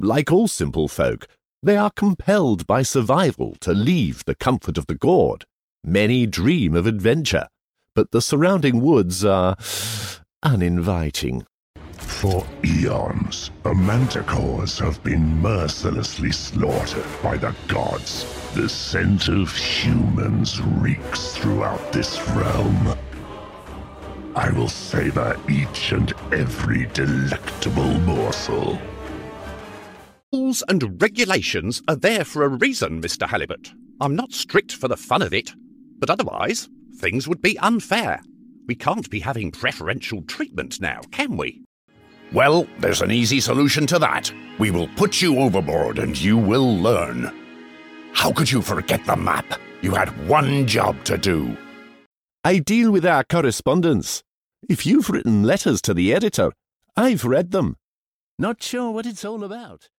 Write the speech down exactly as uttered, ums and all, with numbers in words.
like all simple folk, they are compelled by survival to leave the comfort of the gourd. Many dream of adventure, but the surrounding woods are uninviting. For eons, the manticores have been mercilessly slaughtered by the gods. The scent of humans reeks throughout this realm. I will savor each and every delectable morsel. Rules and regulations are there for a reason, Mister Halibut. I'm not strict for the fun of it, but otherwise, things would be unfair. We can't be having preferential treatment now, can we? Well, there's an easy solution to that. We will put you overboard and you will learn. How could you forget the map? You had one job to do. I deal with our correspondence. If you've written letters to the editor, I've read them. Not sure what it's all about.